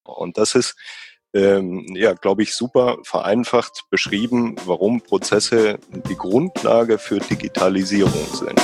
Und das ist, glaube ich, super vereinfacht beschrieben, warum Prozesse die Grundlage für Digitalisierung sind.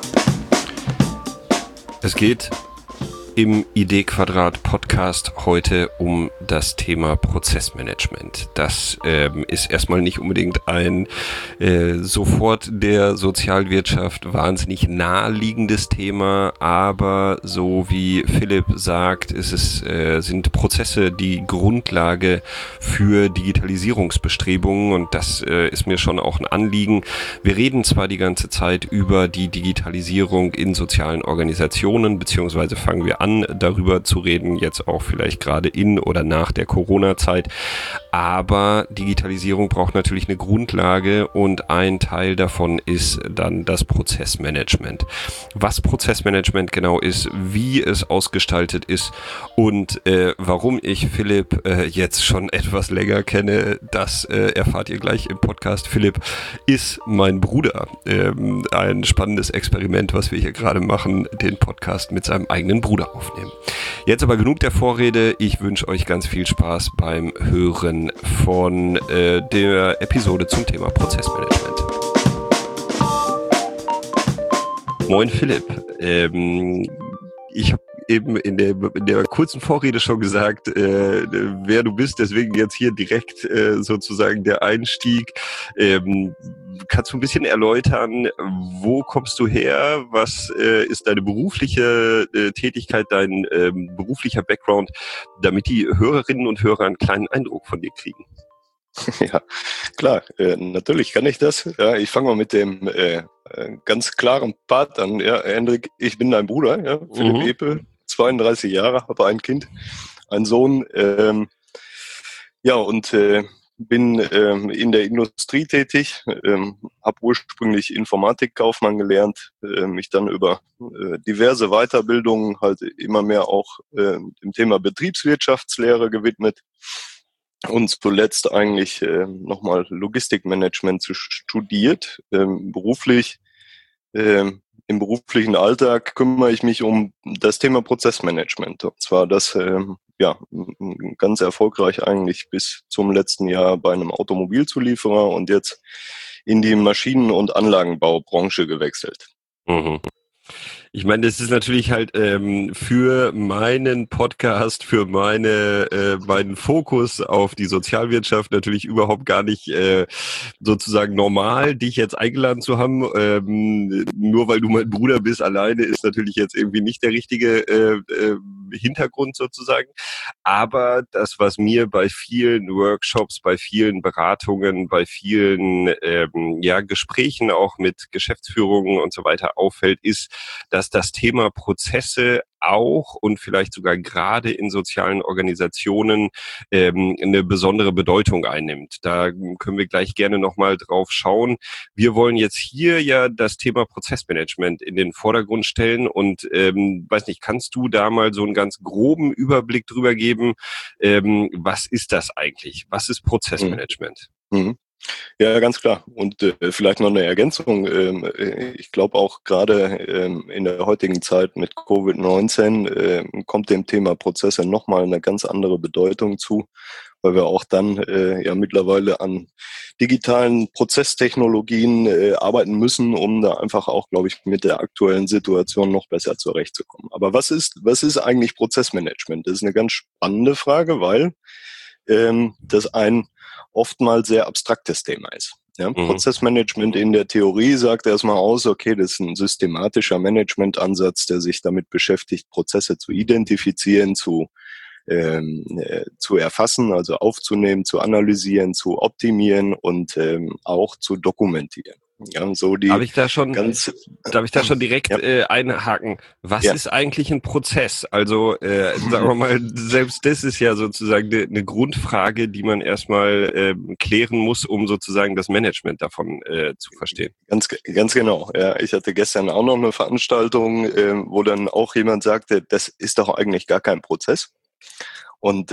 Es geht im Idee-Quadrat Podcast heute um das Thema Prozessmanagement. Das ist erstmal nicht unbedingt ein sofort der Sozialwirtschaft wahnsinnig naheliegendes Thema, aber so wie Philipp sagt, sind Prozesse die Grundlage für Digitalisierungsbestrebungen und das ist mir schon auch ein Anliegen. Wir reden zwar die ganze Zeit über die Digitalisierung in sozialen Organisationen, beziehungsweise fangen wir an, darüber zu reden, jetzt auch vielleicht gerade in oder nach der Corona-Zeit. Aber Digitalisierung braucht natürlich eine Grundlage und ein Teil davon ist dann das Prozessmanagement. Was Prozessmanagement genau ist, wie es ausgestaltet ist und warum ich Philipp jetzt schon etwas länger kenne, das erfahrt ihr gleich im Podcast. Philipp ist mein Bruder. Ein spannendes Experiment, was wir hier gerade machen, den Podcast mit seinem eigenen Bruder aufnehmen. Jetzt aber genug der Vorrede. Ich wünsche euch ganz viel Spaß beim Hören von der Episode zum Thema Prozessmanagement. Moin Philipp. Ich habe eben in der kurzen Vorrede schon gesagt, wer du bist, deswegen jetzt hier direkt sozusagen der Einstieg. Kannst du ein bisschen erläutern, wo kommst du her, was ist deine berufliche Tätigkeit, dein beruflicher Background, damit die Hörerinnen und Hörer einen kleinen Eindruck von dir kriegen? Ja, klar, natürlich kann ich das. Ja, ich fange mal mit dem ganz klaren Part an. Ja, Hendrik, ich bin dein Bruder, ja, Philipp Epe, 32 Jahre, habe ein Kind, einen Sohn, bin in der Industrie tätig, habe ursprünglich Informatikkaufmann gelernt, mich dann über diverse Weiterbildungen halt immer mehr auch dem Thema Betriebswirtschaftslehre gewidmet. Und zuletzt eigentlich nochmal Logistikmanagement studiert. Beruflich, im beruflichen Alltag kümmere ich mich um das Thema Prozessmanagement. Und zwar das ganz erfolgreich eigentlich bis zum letzten Jahr bei einem Automobilzulieferer und jetzt in die Maschinen- und Anlagenbaubranche gewechselt. Mhm. Ich meine, das ist natürlich halt für meinen Podcast, für meinen Fokus auf die Sozialwirtschaft natürlich überhaupt gar nicht sozusagen normal, dich jetzt eingeladen zu haben. Nur weil du mein Bruder bist, alleine ist natürlich jetzt irgendwie nicht der richtige Hintergrund sozusagen. Aber das, was mir bei vielen Workshops, bei vielen Beratungen, bei vielen Gesprächen auch mit Geschäftsführungen und so weiter auffällt, ist, dass das Thema Prozesse auch und vielleicht sogar gerade in sozialen Organisationen eine besondere Bedeutung einnimmt. Da können wir gleich gerne nochmal drauf schauen. Wir wollen jetzt hier ja das Thema Prozessmanagement in den Vordergrund stellen und weiß nicht, kannst du da mal so einen ganz groben Überblick drüber geben? Was ist das eigentlich? Was ist Prozessmanagement? Mhm. Ja, ganz klar. Und vielleicht noch eine Ergänzung. Ich glaube auch gerade in der heutigen Zeit mit Covid-19 kommt dem Thema Prozesse nochmal eine ganz andere Bedeutung zu, weil wir auch dann mittlerweile an digitalen Prozesstechnologien arbeiten müssen, um da einfach auch, glaube ich, mit der aktuellen Situation noch besser zurechtzukommen. Aber was ist eigentlich Prozessmanagement? Das ist eine ganz spannende Frage, weil das ein oftmals sehr abstraktes Thema ist. Ja, Prozessmanagement in der Theorie sagt erstmal aus, okay, das ist ein systematischer Managementansatz, der sich damit beschäftigt, Prozesse zu identifizieren, zu erfassen, also aufzunehmen, zu analysieren, zu optimieren und auch zu dokumentieren. Ja, so die Darf ich da schon direkt einhaken? Was ist eigentlich ein Prozess? Also sagen wir mal, selbst das ist ja sozusagen eine Grundfrage, die man erstmal klären muss, um sozusagen das Management davon zu verstehen. Ganz genau. Ja, ich hatte gestern auch noch eine Veranstaltung, wo dann auch jemand sagte, das ist doch eigentlich gar kein Prozess. Und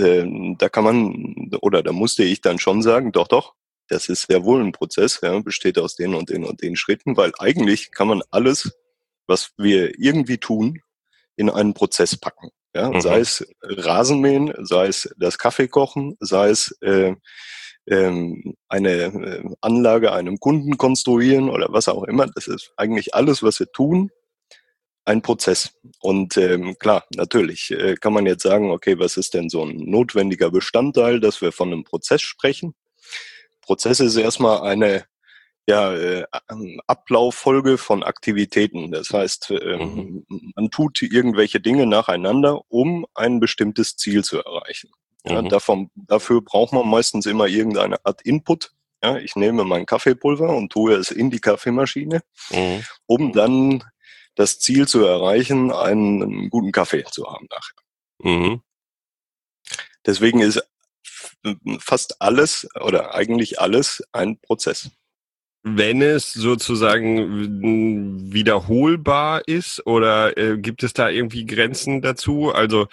da musste ich dann schon sagen, doch, das ist sehr wohl ein Prozess, ja, besteht aus den und den und den Schritten, weil eigentlich kann man alles, was wir irgendwie tun, in einen Prozess packen. Ja, sei es Rasenmähen, sei es das Kaffeekochen, sei es eine Anlage einem Kunden konstruieren oder was auch immer. Das ist eigentlich alles, was wir tun, ein Prozess. Und klar, natürlich kann man jetzt sagen, okay, was ist denn so ein notwendiger Bestandteil, dass wir von einem Prozess sprechen? Prozess ist erstmal eine Ablauffolge von Aktivitäten. Das heißt, man tut irgendwelche Dinge nacheinander, um ein bestimmtes Ziel zu erreichen. Ja, dafür braucht man meistens immer irgendeine Art Input. Ja, ich nehme mein Kaffeepulver und tue es in die Kaffeemaschine, um dann das Ziel zu erreichen, einen guten Kaffee zu haben nachher. Deswegen ist fast alles oder eigentlich alles ein Prozess. Wenn es sozusagen wiederholbar ist oder gibt es da irgendwie Grenzen dazu? Also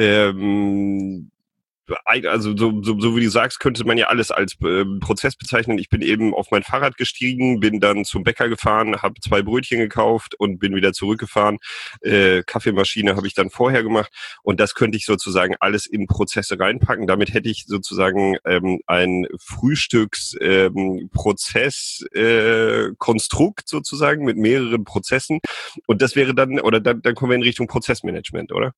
so wie du sagst, könnte man ja alles als Prozess bezeichnen. Ich bin eben auf mein Fahrrad gestiegen, bin dann zum Bäcker gefahren, habe 2 Brötchen gekauft und bin wieder zurückgefahren. Kaffeemaschine habe ich dann vorher gemacht und das könnte ich sozusagen alles in Prozesse reinpacken. Damit hätte ich sozusagen ein Frühstücksprozess-Konstrukt sozusagen mit mehreren Prozessen und das wäre dann, oder dann kommen wir in Richtung Prozessmanagement, oder?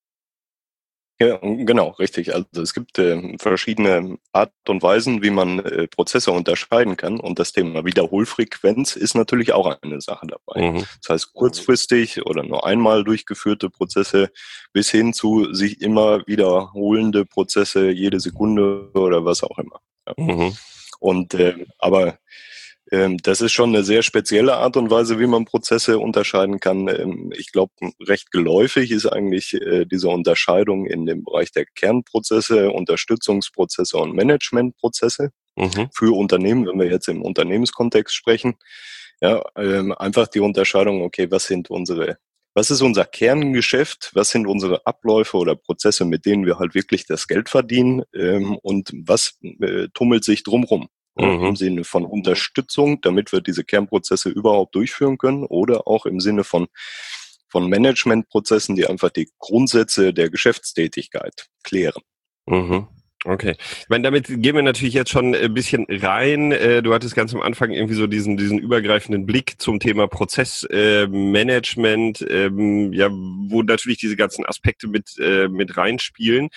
Ja, genau, richtig. Also es gibt verschiedene Art und Weisen, wie man Prozesse unterscheiden kann. Und das Thema Wiederholfrequenz ist natürlich auch eine Sache dabei. Das heißt, kurzfristig oder nur einmal durchgeführte Prozesse bis hin zu sich immer wiederholende Prozesse jede Sekunde oder was auch immer. Ja. Und aber das ist schon eine sehr spezielle Art und Weise, wie man Prozesse unterscheiden kann. Ich glaube, recht geläufig ist eigentlich diese Unterscheidung in dem Bereich der Kernprozesse, Unterstützungsprozesse und Managementprozesse für Unternehmen, wenn wir jetzt im Unternehmenskontext sprechen. Ja, einfach die Unterscheidung, okay, was ist unser Kerngeschäft, was sind unsere Abläufe oder Prozesse, mit denen wir halt wirklich das Geld verdienen und was tummelt sich drumherum. Im Sinne von Unterstützung, damit wir diese Kernprozesse überhaupt durchführen können oder auch im Sinne von Managementprozessen, die einfach die Grundsätze der Geschäftstätigkeit klären. Okay. Ich meine, damit gehen wir natürlich jetzt schon ein bisschen rein. Du hattest ganz am Anfang irgendwie so diesen übergreifenden Blick zum Thema Prozessmanagement, wo natürlich diese ganzen Aspekte mit reinspielen.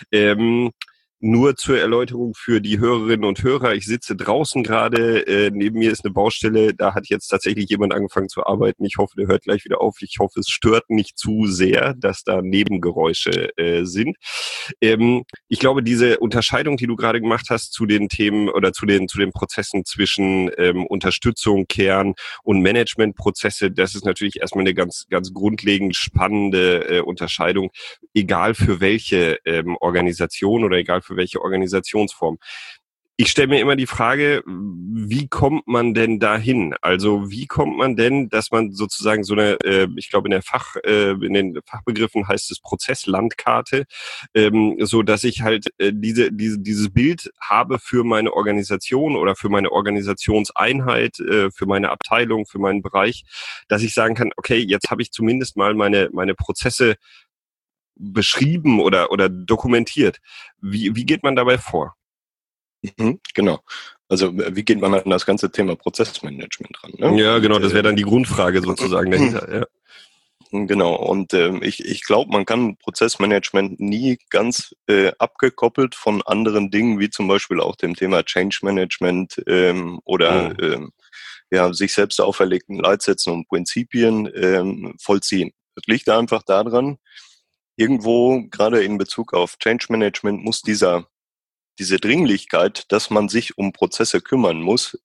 Nur zur Erläuterung für die Hörerinnen und Hörer. Ich sitze draußen gerade, neben mir ist eine Baustelle, da hat jetzt tatsächlich jemand angefangen zu arbeiten. Ich hoffe, der hört gleich wieder auf. Ich hoffe, es stört nicht zu sehr, dass da Nebengeräusche sind. Ich glaube, diese Unterscheidung, die du gerade gemacht hast zu den Themen oder zu den Prozessen zwischen Unterstützung, Kern und Managementprozesse, das ist natürlich erstmal eine ganz, ganz grundlegend spannende Unterscheidung, egal für welche Organisation oder egal für welche Organisationsform. Ich stelle mir immer die Frage, wie kommt man denn dahin? Also wie kommt man denn, dass man sozusagen so eine, ich glaube in den Fachbegriffen heißt es Prozesslandkarte, so dass ich halt dieses Bild habe für meine Organisation oder für meine Organisationseinheit, für meine Abteilung, für meinen Bereich, dass ich sagen kann, okay, jetzt habe ich zumindest mal meine Prozesse beschrieben oder dokumentiert. Wie geht man dabei vor? Genau. Also wie geht man an das ganze Thema Prozessmanagement ran? Ne? Ja, genau, das wäre dann die Grundfrage sozusagen dahinter. Ja. Genau, und ich glaube, man kann Prozessmanagement nie ganz abgekoppelt von anderen Dingen, wie zum Beispiel auch dem Thema Change Management oder sich selbst auferlegten Leitsätzen und Prinzipien vollziehen. Das liegt einfach daran, irgendwo, gerade in Bezug auf Change Management, muss diese Dringlichkeit, dass man sich um Prozesse kümmern muss,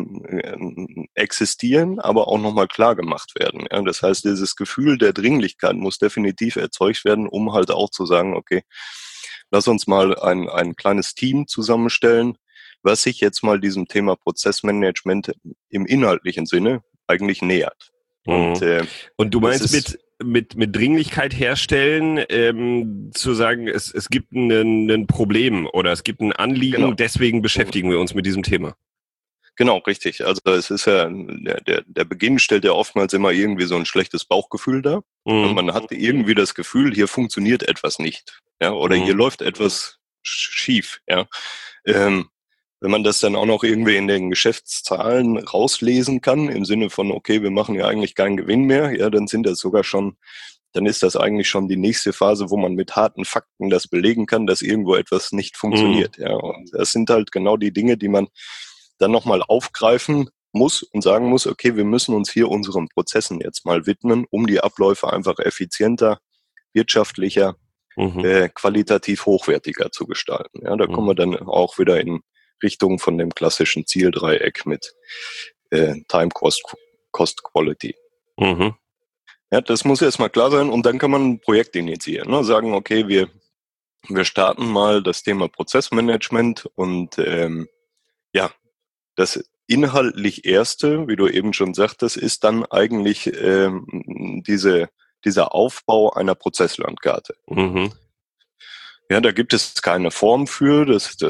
existieren, aber auch nochmal klar gemacht werden. Ja? Das heißt, dieses Gefühl der Dringlichkeit muss definitiv erzeugt werden, um halt auch zu sagen, okay, lass uns mal ein kleines Team zusammenstellen, was sich jetzt mal diesem Thema Prozessmanagement im inhaltlichen Sinne eigentlich nähert. Und du meinst mit Dringlichkeit herstellen, zu sagen, es gibt ein Problem oder es gibt ein Anliegen, deswegen beschäftigen wir uns mit diesem Thema. Genau, richtig. Also es ist ja, der Beginn stellt ja oftmals immer irgendwie so ein schlechtes Bauchgefühl dar. Mhm. Man hat irgendwie das Gefühl, hier funktioniert etwas nicht, ja, oder hier Mhm. läuft etwas schief, ja. Ähm, Wenn man das dann auch noch irgendwie in den Geschäftszahlen rauslesen kann, im Sinne von, okay, wir machen ja eigentlich keinen Gewinn mehr, ja, dann ist das eigentlich schon die nächste Phase, wo man mit harten Fakten das belegen kann, dass irgendwo etwas nicht Mhm. funktioniert, ja. Und das sind halt genau die Dinge, die man dann nochmal aufgreifen muss und sagen muss, okay, wir müssen uns hier unseren Prozessen jetzt mal widmen, um die Abläufe einfach effizienter, wirtschaftlicher, Mhm. qualitativ hochwertiger zu gestalten. Ja, da kommen wir Mhm. dann auch wieder in Richtung von dem klassischen Zieldreieck mit Time, Cost, Quality. Mhm. Ja, das muss erstmal klar sein und dann kann man ein Projekt initiieren. Ne? Sagen, okay, wir starten mal das Thema Prozessmanagement und ja, das inhaltlich Erste, wie du eben schon sagtest, ist dann eigentlich dieser Aufbau einer Prozesslandkarte. Mhm. Ja, da gibt es keine Form für,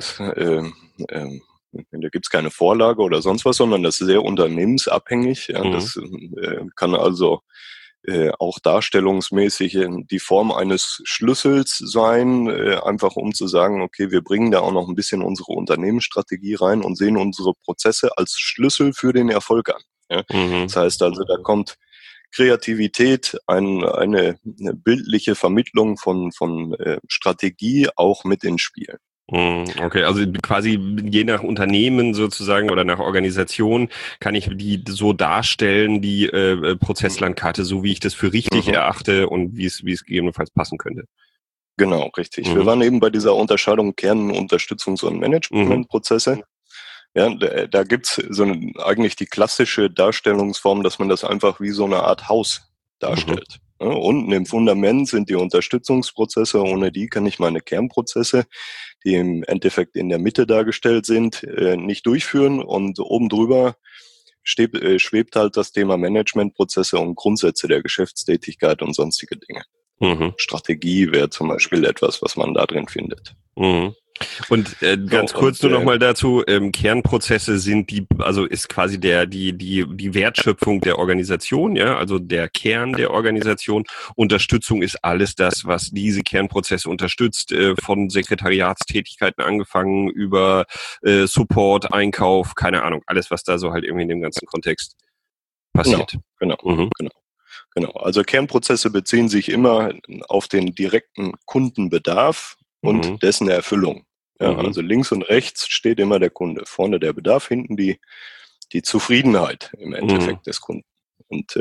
da gibt es keine Vorlage oder sonst was, sondern das ist sehr unternehmensabhängig. Ja, Mhm. das kann also auch darstellungsmäßig in die Form eines Schlüssels sein, einfach um zu sagen, okay, wir bringen da auch noch ein bisschen unsere Unternehmensstrategie rein und sehen unsere Prozesse als Schlüssel für den Erfolg an. Ja? Das Mhm. heißt also, da kommt Kreativität, eine bildliche Vermittlung von Strategie auch mit ins Spiel. Okay, also quasi je nach Unternehmen sozusagen oder nach Organisation kann ich die so darstellen, die Prozesslandkarte, so wie ich das für richtig Mhm. erachte und wie es gegebenenfalls passen könnte. Genau, richtig. Wir Mhm. waren eben bei dieser Unterscheidung Kern-, Unterstützungs- und Mhm. Managementprozesse. Ja, da gibt's eigentlich die klassische Darstellungsform, dass man das einfach wie so eine Art Haus Mhm. darstellt. Ja, unten im Fundament sind die Unterstützungsprozesse, ohne die kann ich meine Kernprozesse, die im Endeffekt in der Mitte dargestellt sind, nicht durchführen. Und oben drüber schwebt halt das Thema Managementprozesse und Grundsätze der Geschäftstätigkeit und sonstige Dinge. Mhm. Strategie wäre zum Beispiel etwas, was man da drin findet. Mhm. Und So, ganz kurz und nur noch mal dazu, Kernprozesse sind also ist quasi die Wertschöpfung der Organisation, ja, also der Kern der Organisation. Unterstützung ist alles das, was diese Kernprozesse unterstützt, von Sekretariatstätigkeiten angefangen über Support, Einkauf, keine Ahnung, alles, was da so halt irgendwie in dem ganzen Kontext genau, passiert. genau, Mhm. genau. Genau, also Kernprozesse beziehen sich immer auf den direkten Kundenbedarf und Mhm. dessen Erfüllung. Ja, Mhm. also links und rechts steht immer der Kunde. Vorne der Bedarf, hinten die Zufriedenheit im Mhm. Endeffekt des Kunden. Und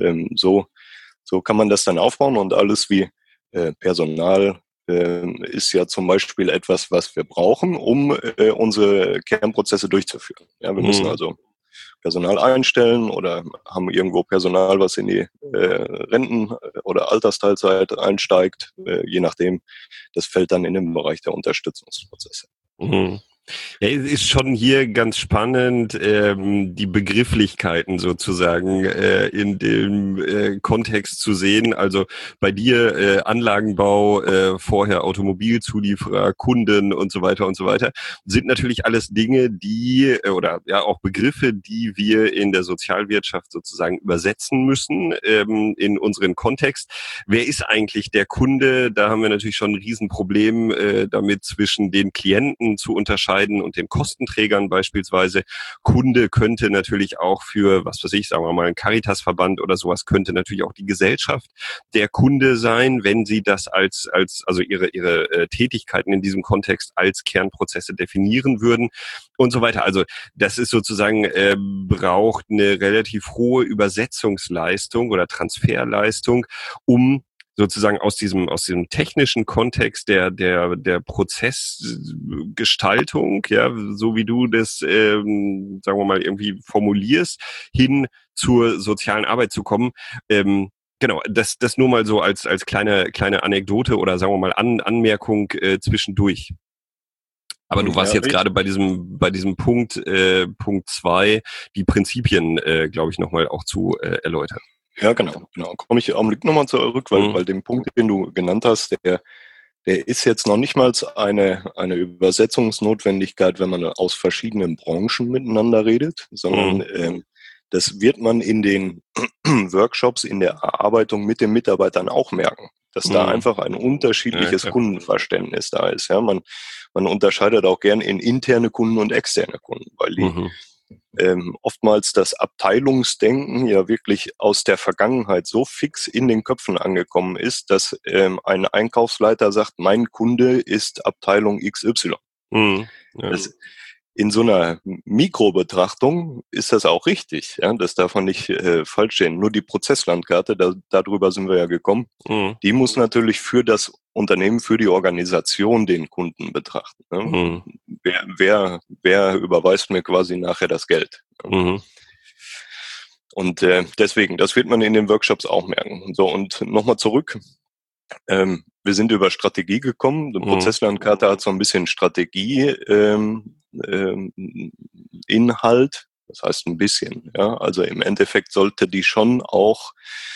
so kann man das dann aufbauen und alles wie Personal ist ja zum Beispiel etwas, was wir brauchen, um unsere Kernprozesse durchzuführen. Ja, wir müssen Mhm. also Personal einstellen oder haben irgendwo Personal, was in die Renten- oder Altersteilzeit einsteigt, je nachdem. Das fällt dann in den Bereich der Unterstützungsprozesse. Mhm. Ja, es ist schon hier ganz spannend, die Begrifflichkeiten sozusagen in dem Kontext zu sehen. Also bei dir Anlagenbau, vorher Automobilzulieferer, Kunden und so weiter, sind natürlich alles Dinge, die oder ja auch Begriffe, die wir in der Sozialwirtschaft sozusagen übersetzen müssen in unseren Kontext. Wer ist eigentlich der Kunde? Da haben wir natürlich schon ein Riesenproblem damit zwischen den Klienten zu unterscheiden und den Kostenträgern beispielsweise. Kunde könnte natürlich auch für, was weiß ich, sagen wir mal, ein Caritasverband oder sowas, könnte natürlich auch die Gesellschaft der Kunde sein, wenn sie das also ihre Tätigkeiten in diesem Kontext als Kernprozesse definieren würden und so weiter. Also das ist sozusagen, braucht eine relativ hohe Übersetzungsleistung oder Transferleistung, um sozusagen aus diesem technischen Kontext der Prozessgestaltung, ja, so wie du das, sagen wir mal, irgendwie formulierst, hin zur sozialen Arbeit zu kommen. Genau, das nur mal so als kleine Anekdote oder sagen wir mal Anmerkung zwischendurch. Aber du warst Ja, jetzt gerade bei diesem Punkt 2, die Prinzipien, glaube ich, nochmal auch zu erläutern. ja, genau. Komme ich im Augenblick nochmal zurück, weil Mhm. den Punkt, den du genannt hast, der ist jetzt noch nicht mal eine Übersetzungsnotwendigkeit, wenn man aus verschiedenen Branchen miteinander redet, sondern das wird man in den Workshops, in der Erarbeitung mit den Mitarbeitern auch merken, dass da einfach ein unterschiedliches Kundenverständnis da ist. Ja, man unterscheidet auch gern in interne Kunden und externe Kunden, weil die oftmals das Abteilungsdenken ja wirklich aus der Vergangenheit so fix in den Köpfen angekommen ist, dass ein Einkaufsleiter sagt, mein Kunde ist Abteilung XY. Das, in so einer Mikrobetrachtung ist das auch richtig. Ja? Das darf man nicht falsch sehen. Nur die Prozesslandkarte, darüber sind wir ja gekommen, die muss natürlich für das Unternehmen, für die Organisation den Kunden betrachten. Ne? Wer überweist mir quasi nachher das Geld? Und deswegen, das wird man in den Workshops auch merken. So, und nochmal zurück. Wir sind über Strategie gekommen. Die Prozesslandkarte hat so ein bisschen Strategie, Inhalt, das heißt ein bisschen. Ja? Also im Endeffekt sollte die schon auch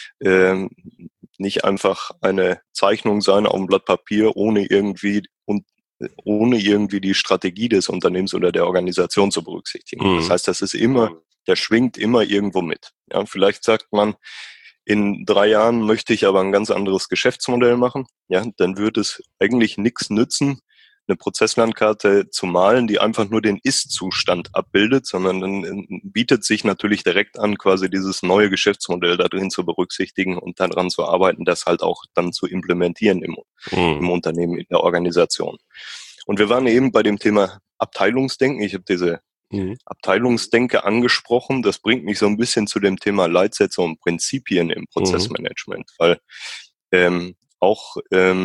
nicht einfach eine Zeichnung sein auf einem Blatt Papier, ohne irgendwie die Strategie des Unternehmens oder der Organisation zu berücksichtigen. Das heißt, das schwingt immer irgendwo mit. Ja? Vielleicht sagt man, in 3 Jahren möchte ich aber ein ganz anderes Geschäftsmodell machen. Ja, dann würde es eigentlich nichts nützen, eine Prozesslandkarte zu malen, die einfach nur den Ist-Zustand abbildet, sondern dann bietet sich natürlich direkt an, quasi dieses neue Geschäftsmodell da drin zu berücksichtigen und daran zu arbeiten, das halt auch dann zu implementieren im Unternehmen, in der Organisation. Und wir waren eben bei dem Thema Abteilungsdenken. Ich habe diese Abteilungsdenke angesprochen. Das bringt mich so ein bisschen zu dem Thema Leitsätze und Prinzipien im Prozessmanagement, weil auch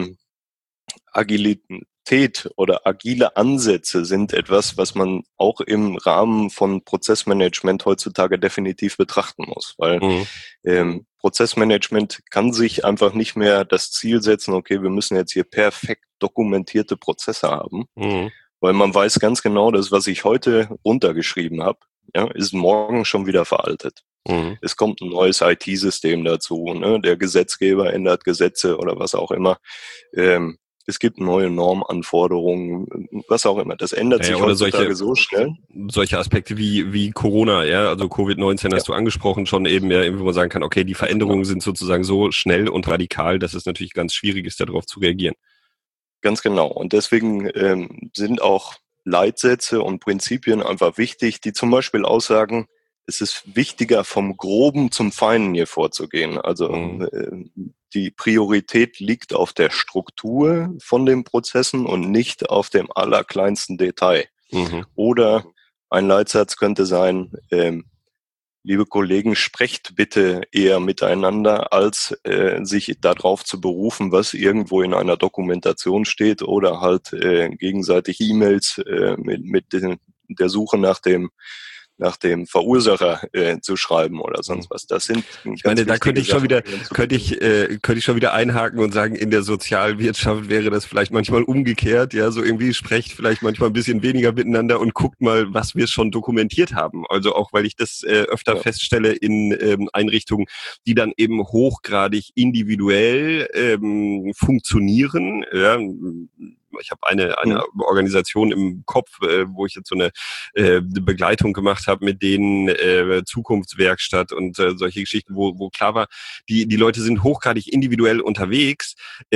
Agilität oder agile Ansätze sind etwas, was man auch im Rahmen von Prozessmanagement heutzutage definitiv betrachten muss, weil Prozessmanagement kann sich einfach nicht mehr das Ziel setzen, okay, wir müssen jetzt hier perfekt dokumentierte Prozesse haben, weil man weiß ganz genau, dass was ich heute runtergeschrieben habe, ja, ist morgen schon wieder veraltet. Es kommt ein neues IT-System dazu, ne? Der Gesetzgeber ändert Gesetze oder was auch immer. Es gibt neue Normanforderungen, was auch immer. Das ändert sich heutzutage so schnell. Solche Aspekte wie Corona, ja, also Covid-19 hast du angesprochen, schon eben, ja, wo man sagen kann, okay, die Veränderungen sind sozusagen so schnell und radikal, dass es natürlich ganz schwierig ist, darauf zu reagieren. Ganz genau. Und deswegen sind auch Leitsätze und Prinzipien einfach wichtig, die zum Beispiel aussagen, es ist wichtiger, vom Groben zum Feinen hier vorzugehen. Also die Priorität liegt auf der Struktur von den Prozessen und nicht auf dem allerkleinsten Detail. Oder ein Leitsatz könnte sein, liebe Kollegen, sprecht bitte eher miteinander, als sich darauf zu berufen, was irgendwo in einer Dokumentation steht oder halt gegenseitig E-Mails mit der Suche nach dem Verursacher zu schreiben oder sonst was. Das sind ich meine, da könnte ich schon wieder einhaken und sagen, in der Sozialwirtschaft wäre das vielleicht manchmal umgekehrt, ja, so irgendwie sprecht vielleicht manchmal ein bisschen weniger miteinander und guckt mal, was wir schon dokumentiert haben. Also auch, weil ich das öfter feststelle in Einrichtungen, die dann eben hochgradig individuell funktionieren, ja. Ich habe eine Organisation im Kopf, wo ich jetzt so eine Begleitung gemacht habe mit denen, Zukunftswerkstatt und solche Geschichten, wo klar war, die Leute sind hochgradig individuell unterwegs,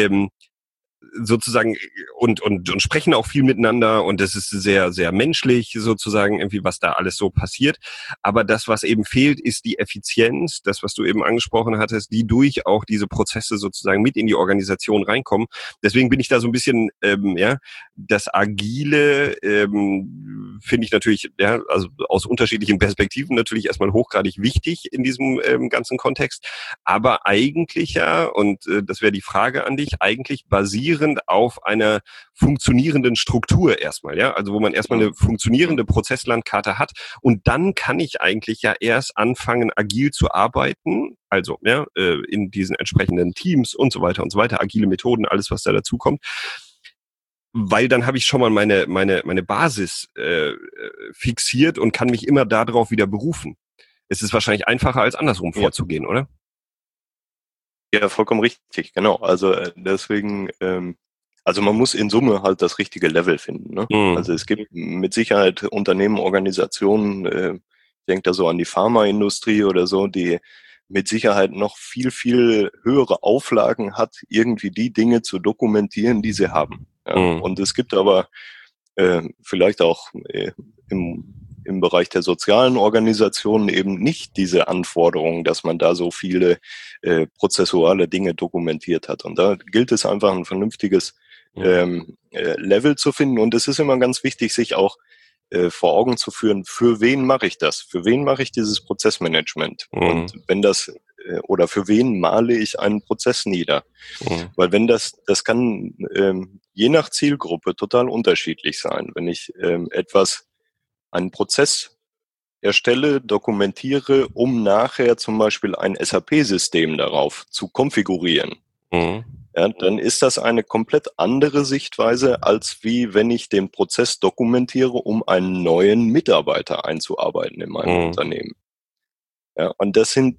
sozusagen und sprechen auch viel miteinander und es ist sehr, sehr menschlich sozusagen irgendwie, was da alles so passiert. Aber das, was eben fehlt, ist die Effizienz, das, was du eben angesprochen hattest, die durch auch diese Prozesse sozusagen mit in die Organisation reinkommen. Deswegen bin ich da so ein bisschen, das Agile finde ich natürlich, ja, also aus unterschiedlichen Perspektiven natürlich erstmal hochgradig wichtig in diesem ganzen Kontext. Aber eigentlich ja, und das wäre die Frage an dich, eigentlich basierend auf einer funktionierenden Struktur erstmal, ja, also wo man erstmal eine funktionierende Prozesslandkarte hat und dann kann ich eigentlich ja erst anfangen, agil zu arbeiten, also ja, in diesen entsprechenden Teams und so weiter, agile Methoden, alles was da dazu kommt. Weil dann habe ich schon mal meine Basis fixiert und kann mich immer darauf wieder berufen. Es ist wahrscheinlich einfacher, als andersrum vorzugehen, oder? Ja, vollkommen richtig, genau. Also deswegen Also man muss in Summe halt das richtige Level finden. Ne? Also es gibt mit Sicherheit Unternehmen, Organisationen, ich denke da so an die Pharmaindustrie oder so, die mit Sicherheit noch viel, viel höhere Auflagen hat, irgendwie die Dinge zu dokumentieren, die sie haben. Ja? Und es gibt aber vielleicht auch im Bereich der sozialen Organisationen eben nicht diese Anforderungen, dass man da so viele prozessuale Dinge dokumentiert hat. Und da gilt es einfach, ein vernünftiges Level zu finden. Und es ist immer ganz wichtig, sich auch vor Augen zu führen, für wen mache ich das? Für wen mache ich dieses Prozessmanagement? Und wenn das oder für wen male ich einen Prozess nieder? Weil wenn das kann je nach Zielgruppe total unterschiedlich sein. Wenn ich einen Prozess erstelle, dokumentiere, um nachher zum Beispiel ein SAP-System darauf zu konfigurieren, ja, dann ist das eine komplett andere Sichtweise, als wie wenn ich den Prozess dokumentiere, um einen neuen Mitarbeiter einzuarbeiten in meinem Unternehmen. Ja, und das sind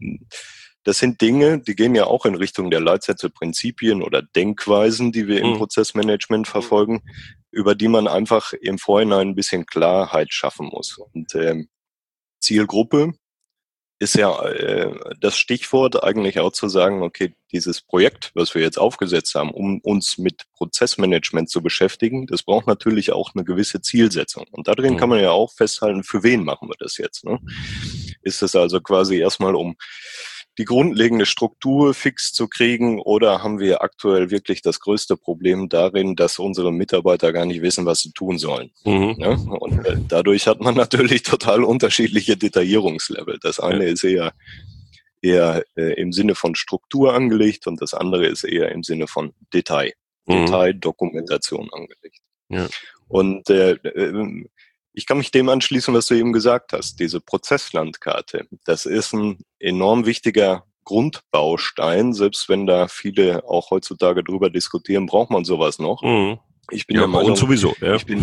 Dinge, die gehen ja auch in Richtung der Leitsätze, Prinzipien oder Denkweisen, die wir im Prozessmanagement verfolgen, über die man einfach im Vorhinein ein bisschen Klarheit schaffen muss. Und Zielgruppe ist ja das Stichwort eigentlich auch zu sagen, okay, dieses Projekt, was wir jetzt aufgesetzt haben, um uns mit Prozessmanagement zu beschäftigen, das braucht natürlich auch eine gewisse Zielsetzung. Und darin kann man ja auch festhalten, für wen machen wir das jetzt? Ne? Ist es also quasi erstmal, um die grundlegende Struktur fix zu kriegen, oder haben wir aktuell wirklich das größte Problem darin, dass unsere Mitarbeiter gar nicht wissen, was sie tun sollen? Ja? Und dadurch hat man natürlich total unterschiedliche Detaillierungslevel. Das eine ist eher im Sinne von Struktur angelegt und das andere ist eher im Sinne von Detaildokumentation angelegt. Ja. Und ich kann mich dem anschließen, was du eben gesagt hast. Diese Prozesslandkarte, das ist ein enorm wichtiger Grundbaustein. Selbst wenn da viele auch heutzutage drüber diskutieren, braucht man sowas noch. Ich bin der Meinung, sowieso. Ja. Ich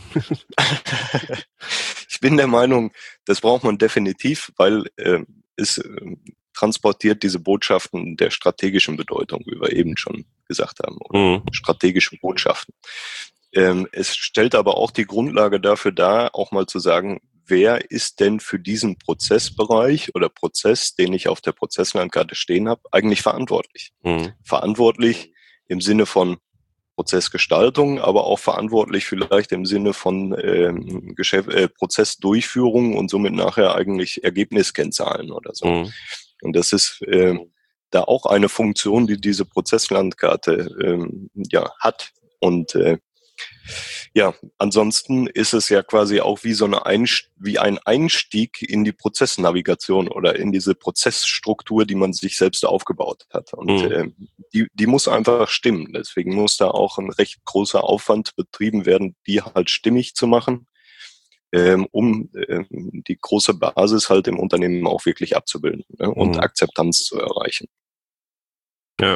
bin der Meinung, das braucht man definitiv, weil es transportiert diese Botschaften der strategischen Bedeutung, wie wir eben schon gesagt haben, oder strategische Botschaften. Es stellt aber auch die Grundlage dafür dar, auch mal zu sagen, wer ist denn für diesen Prozessbereich oder Prozess, den ich auf der Prozesslandkarte stehen habe, eigentlich verantwortlich? Verantwortlich im Sinne von Prozessgestaltung, aber auch verantwortlich vielleicht im Sinne von Prozessdurchführung und somit nachher eigentlich Ergebniskennzahlen oder so. Und das ist da auch eine Funktion, die diese Prozesslandkarte hat. Und ansonsten ist es ja quasi auch wie ein Einstieg in die Prozessnavigation oder in diese Prozessstruktur, die man sich selbst aufgebaut hat. Und die muss einfach stimmen. Deswegen muss da auch ein recht großer Aufwand betrieben werden, die halt stimmig zu machen, um die große Basis halt im Unternehmen auch wirklich abzubilden, ne, und Akzeptanz zu erreichen. Ja.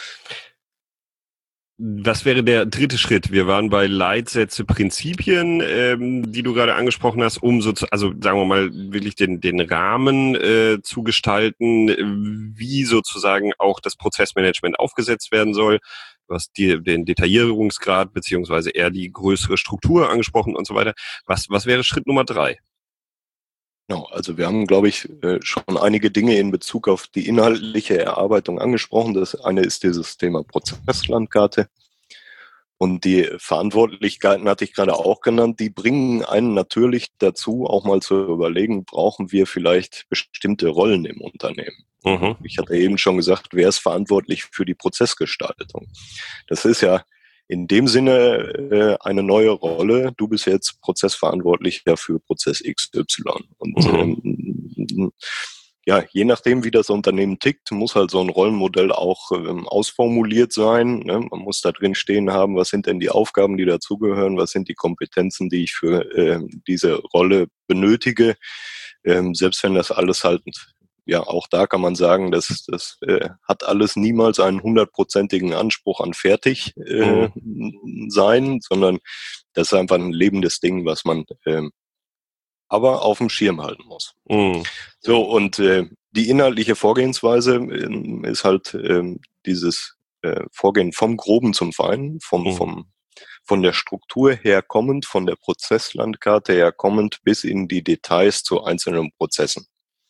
Was wäre der dritte Schritt? Wir waren bei Leitsätze, Prinzipien, die du gerade angesprochen hast, um also sagen wir mal wirklich den Rahmen zu gestalten, wie sozusagen auch das Prozessmanagement aufgesetzt werden soll. Du hast den Detaillierungsgrad beziehungsweise eher die größere Struktur angesprochen und so weiter. Was wäre Schritt Nummer 3? Genau, also wir haben, glaube ich, schon einige Dinge in Bezug auf die inhaltliche Erarbeitung angesprochen. Das eine ist dieses Thema Prozesslandkarte. Und die Verantwortlichkeiten hatte ich gerade auch genannt. Die bringen einen natürlich dazu, auch mal zu überlegen, brauchen wir vielleicht bestimmte Rollen im Unternehmen? Ich hatte eben schon gesagt, wer ist verantwortlich für die Prozessgestaltung? Das ist ja in dem Sinne eine neue Rolle. Du bist jetzt Prozessverantwortlicher für Prozess XY. Und je nachdem, wie das Unternehmen tickt, muss halt so ein Rollenmodell auch ausformuliert sein. Ne? Man muss da drin stehen haben, was sind denn die Aufgaben, die dazugehören, was sind die Kompetenzen, die ich für diese Rolle benötige. Selbst wenn das alles halt, auch da kann man sagen, das hat alles niemals einen 100%igen Anspruch an fertig sein, sondern das ist einfach ein lebendes Ding, was man aber auf dem Schirm halten muss. So, und die inhaltliche Vorgehensweise ist halt dieses Vorgehen vom Groben zum Feinen, von der Struktur her kommend, von der Prozesslandkarte her kommend bis in die Details zu einzelnen Prozessen.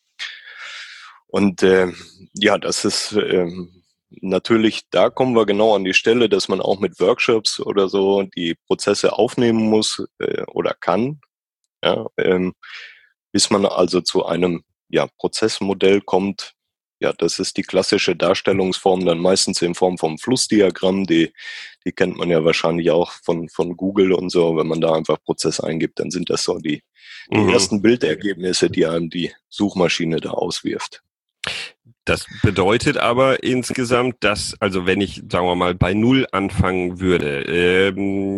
Und ja, das ist natürlich, da kommen wir genau an die Stelle, dass man auch mit Workshops oder so die Prozesse aufnehmen muss oder kann, ja, bis man also zu einem Prozessmodell kommt. Ja, das ist die klassische Darstellungsform, dann meistens in Form vom Flussdiagramm. Die kennt man ja wahrscheinlich auch von Google und so. Wenn man da einfach Prozess eingibt, dann sind das so die ersten Bildergebnisse, die einem die Suchmaschine da auswirft. Das bedeutet aber insgesamt, dass, also wenn ich, sagen wir mal, bei Null anfangen würde,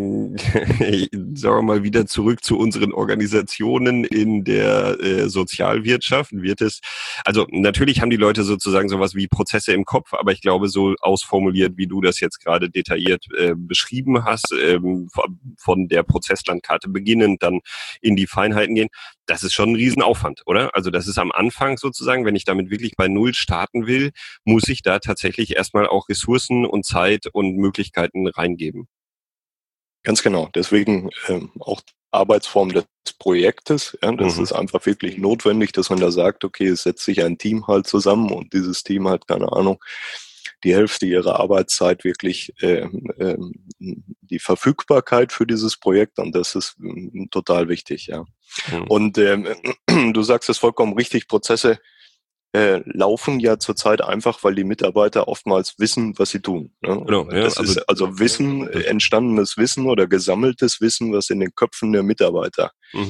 sagen wir mal wieder zurück zu unseren Organisationen in der Sozialwirtschaft, wird es, also natürlich haben die Leute sozusagen sowas wie Prozesse im Kopf, aber ich glaube, so ausformuliert, wie du das jetzt gerade detailliert beschrieben hast, von der Prozesslandkarte beginnend, dann in die Feinheiten gehen, das ist schon ein Riesenaufwand, oder? Also das ist am Anfang sozusagen, wenn ich damit wirklich bei Null starten will, muss ich da tatsächlich erstmal auch Ressourcen und Zeit und Möglichkeiten reingeben. Ganz genau. Deswegen auch Arbeitsform des Projektes. Ja, das ist einfach wirklich notwendig, dass man da sagt, okay, es setzt sich ein Team halt zusammen und dieses Team hat, keine Ahnung, die Hälfte ihrer Arbeitszeit wirklich die Verfügbarkeit für dieses Projekt, und das ist total wichtig, ja. Und du sagst es vollkommen richtig, Prozesse laufen ja zurzeit einfach, weil die Mitarbeiter oftmals wissen, was sie tun. Ne? Genau, ja, das ist also Wissen, entstandenes Wissen oder gesammeltes Wissen, was in den Köpfen der Mitarbeiter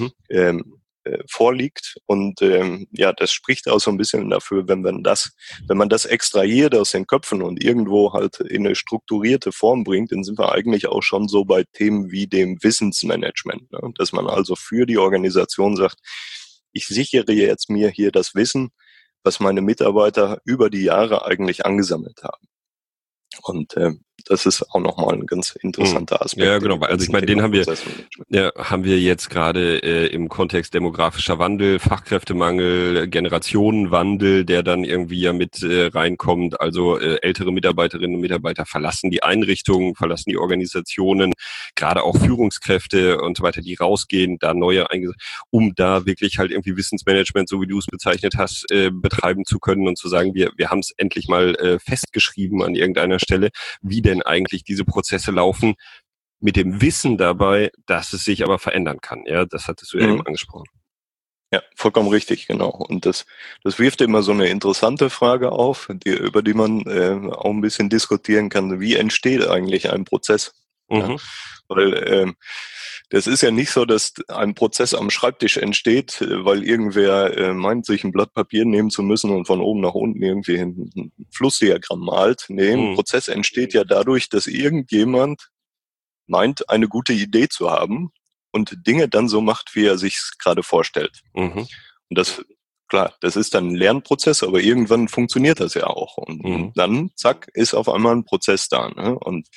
vorliegt. Und ja, das spricht auch so ein bisschen dafür, wenn man das extrahiert aus den Köpfen und irgendwo halt in eine strukturierte Form bringt, dann sind wir eigentlich auch schon so bei Themen wie dem Wissensmanagement. Ne? Dass man also für die Organisation sagt, ich sichere jetzt mir hier das Wissen, was meine Mitarbeiter über die Jahre eigentlich angesammelt haben. Und das ist auch nochmal ein ganz interessanter Aspekt. Ja, genau. Also ich meine, den haben wir jetzt gerade im Kontext demografischer Wandel, Fachkräftemangel, Generationenwandel, der dann irgendwie ja mit reinkommt. Also ältere Mitarbeiterinnen und Mitarbeiter verlassen die Einrichtungen, verlassen die Organisationen, gerade auch Führungskräfte und so weiter, die rausgehen, da neue eingesetzt, um da wirklich halt irgendwie Wissensmanagement, so wie du es bezeichnet hast, betreiben zu können und zu sagen, wir haben es endlich mal festgeschrieben an irgendeiner Stelle, wie denn eigentlich diese Prozesse laufen, mit dem Wissen dabei, dass es sich aber verändern kann. Ja, das hattest du ja eben angesprochen. Ja, vollkommen richtig, genau. Und das wirft immer so eine interessante Frage auf, über die man auch ein bisschen diskutieren kann. Wie entsteht eigentlich ein Prozess? Ja, weil das ist ja nicht so, dass ein Prozess am Schreibtisch entsteht, weil irgendwer meint, sich ein Blatt Papier nehmen zu müssen und von oben nach unten irgendwie ein Flussdiagramm malt. Nee, ein Prozess entsteht ja dadurch, dass irgendjemand meint, eine gute Idee zu haben und Dinge dann so macht, wie er sich gerade vorstellt. Und das, klar, das ist dann ein Lernprozess, aber irgendwann funktioniert das ja auch. Und dann, zack, ist auf einmal ein Prozess da. Ne? Und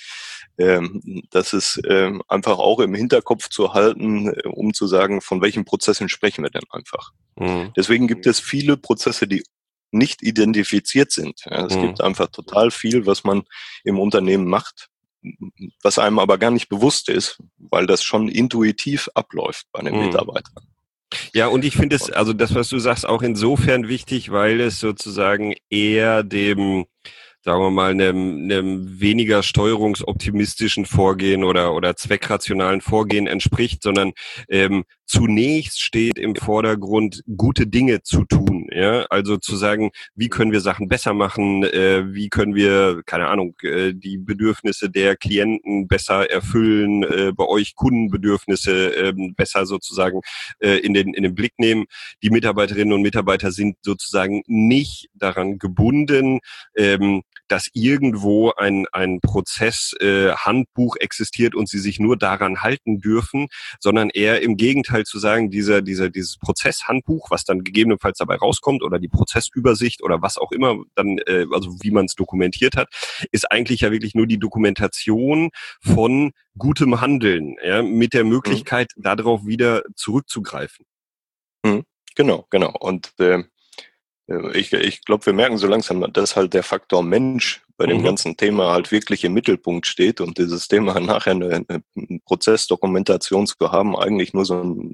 das ist einfach auch im Hinterkopf zu halten, um zu sagen, von welchen Prozessen sprechen wir denn einfach. Deswegen gibt es viele Prozesse, die nicht identifiziert sind. Ja, es gibt einfach total viel, was man im Unternehmen macht, was einem aber gar nicht bewusst ist, weil das schon intuitiv abläuft bei den Mitarbeitern. Ja, und ich finde es, also das, was du sagst, auch insofern wichtig, weil es sozusagen eher dem, sagen wir mal, einem weniger steuerungsoptimistischen Vorgehen oder zweckrationalen Vorgehen entspricht, sondern zunächst steht im Vordergrund, gute Dinge zu tun. Ja, also zu sagen, wie können wir Sachen besser machen, wie können wir, keine Ahnung, die Bedürfnisse der Klienten besser erfüllen, bei euch Kundenbedürfnisse besser sozusagen in den Blick nehmen. Die Mitarbeiterinnen und Mitarbeiter sind sozusagen nicht daran gebunden, dass irgendwo ein Prozesshandbuch existiert und sie sich nur daran halten dürfen, sondern eher im Gegenteil zu sagen, dieses Prozesshandbuch, was dann gegebenenfalls dabei rauskommt oder die Prozessübersicht oder was auch immer dann, also wie man es dokumentiert hat, ist eigentlich ja wirklich nur die Dokumentation von gutem Handeln, ja, mit der Möglichkeit, darauf wieder zurückzugreifen. Genau. Und ich glaube, wir merken so langsam, dass halt der Faktor Mensch bei dem ganzen Thema halt wirklich im Mittelpunkt steht und dieses Thema nachher eine Prozessdokumentation zu haben, eigentlich nur so ein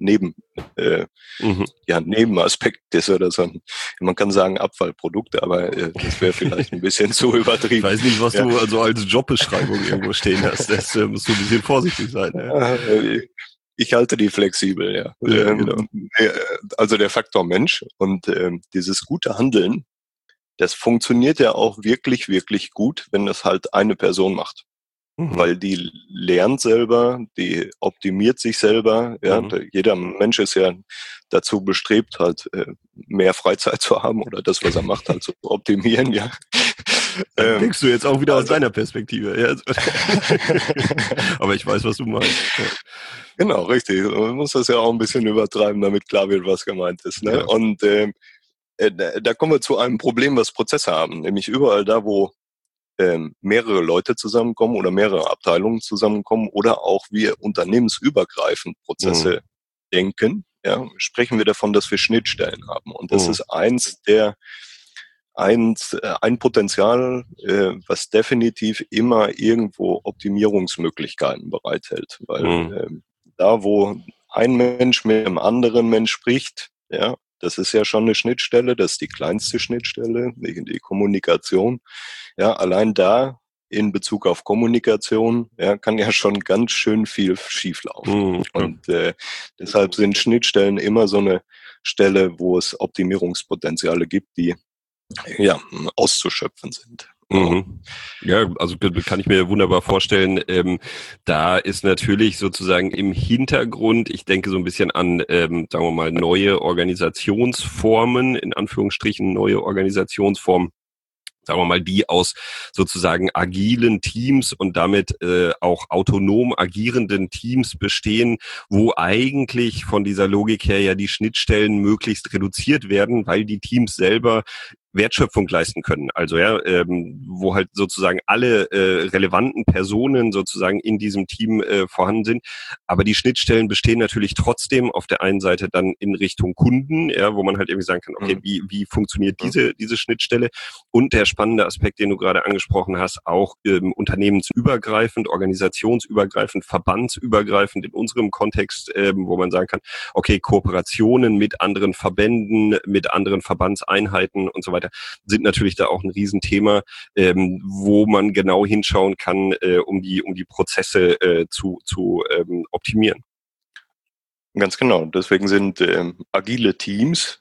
Nebenaspekt ist oder so ein, man kann sagen Abfallprodukt, aber das wäre vielleicht ein bisschen zu übertrieben. Ich weiß nicht, was du also als Jobbeschreibung irgendwo stehen hast. Das musst du ein bisschen vorsichtig sein. Ja. Ich halte die flexibel, ja. Genau. Also der Faktor Mensch und dieses gute Handeln, das funktioniert ja auch wirklich, wirklich gut, wenn das halt eine Person macht. Weil die lernt selber, die optimiert sich selber. Ja, jeder Mensch ist ja dazu bestrebt, halt mehr Freizeit zu haben oder das, was er macht, halt zu optimieren. Ja. Denkst du jetzt auch wieder aus deiner Perspektive? Ja. Aber ich weiß, was du meinst. Ja. Genau, richtig. Man muss das ja auch ein bisschen übertreiben, damit klar wird, was gemeint ist. Ne? Ja. Und da kommen wir zu einem Problem, was Prozesse haben. Nämlich überall da, wo mehrere Leute zusammenkommen oder mehrere Abteilungen zusammenkommen oder auch wir unternehmensübergreifend Prozesse denken, ja, sprechen wir davon, dass wir Schnittstellen haben. Und das ist ein Potenzial, was definitiv immer irgendwo Optimierungsmöglichkeiten bereithält. Weil da, wo ein Mensch mit einem anderen Mensch spricht, ja, das ist ja schon eine Schnittstelle, das ist die kleinste Schnittstelle, die Kommunikation. Ja, allein da in Bezug auf Kommunikation, ja, kann ja schon ganz schön viel schieflaufen. Und deshalb sind Schnittstellen immer so eine Stelle, wo es Optimierungspotenziale gibt, die ja auszuschöpfen sind. Ja, also kann ich mir wunderbar vorstellen. Da ist natürlich sozusagen im Hintergrund, ich denke so ein bisschen an, sagen wir mal, neue Organisationsformen, in Anführungsstrichen neue Organisationsformen, sagen wir mal, die aus sozusagen agilen Teams und damit auch autonom agierenden Teams bestehen, wo eigentlich von dieser Logik her ja die Schnittstellen möglichst reduziert werden, weil die Teams selber Wertschöpfung leisten können. Also ja, wo halt sozusagen alle relevanten Personen sozusagen in diesem Team vorhanden sind. Aber die Schnittstellen bestehen natürlich trotzdem auf der einen Seite dann in Richtung Kunden, ja, wo man halt irgendwie sagen kann, okay, wie funktioniert diese Schnittstelle? Und der spannende Aspekt, den du gerade angesprochen hast, auch unternehmensübergreifend, organisationsübergreifend, verbandsübergreifend in unserem Kontext, wo man sagen kann, okay, Kooperationen mit anderen Verbänden, mit anderen Verbandseinheiten und so weiter, sind natürlich da auch ein Riesenthema, wo man genau hinschauen kann, um die Prozesse zu optimieren. Ganz genau. Deswegen sind agile Teams